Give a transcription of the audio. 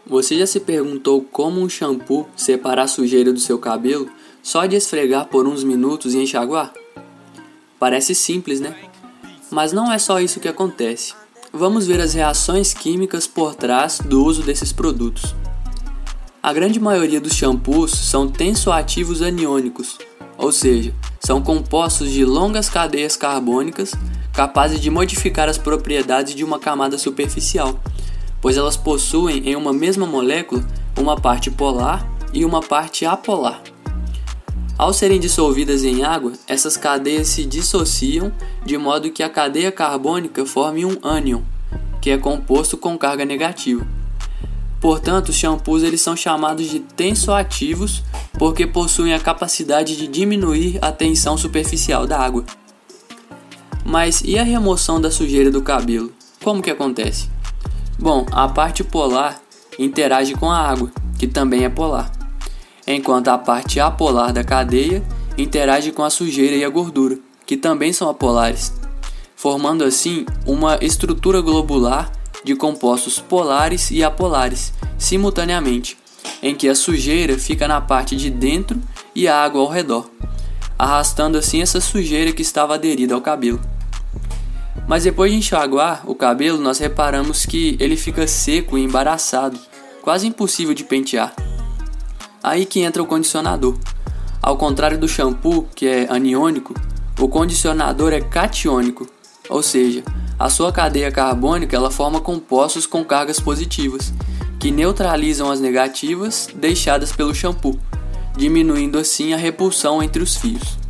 Você já se perguntou como um shampoo separa a sujeira do seu cabelo só de esfregar por uns minutos e enxaguar? Parece simples, né? Mas não é só isso que acontece. Vamos ver as reações químicas por trás do uso desses produtos. A grande maioria dos shampoos são tensoativos aniônicos, ou seja, são compostos de longas cadeias carbônicas capazes de modificar as propriedades de uma camada superficial, pois elas possuem em uma mesma molécula uma parte polar e uma parte apolar. Ao serem dissolvidas em água, essas cadeias se dissociam de modo que a cadeia carbônica forme um ânion, que é composto com carga negativa. Portanto, os shampoos eles são chamados de tensoativos porque possuem a capacidade de diminuir a tensão superficial da água. Mas e a remoção da sujeira do cabelo? Como que acontece? Bom, a parte polar interage com a água, que também é polar, enquanto a parte apolar da cadeia interage com a sujeira e a gordura, que também são apolares, formando assim uma estrutura globular de compostos polares e apolares, simultaneamente, em que a sujeira fica na parte de dentro e a água ao redor, arrastando assim essa sujeira que estava aderida ao cabelo. Mas depois de enxaguar o cabelo, nós reparamos que ele fica seco e embaraçado, quase impossível de pentear. Aí que entra o condicionador. Ao contrário do shampoo, que é aniônico, o condicionador é catiônico, ou seja, a sua cadeia carbônica ela forma compostos com cargas positivas, que neutralizam as negativas deixadas pelo shampoo, diminuindo assim a repulsão entre os fios.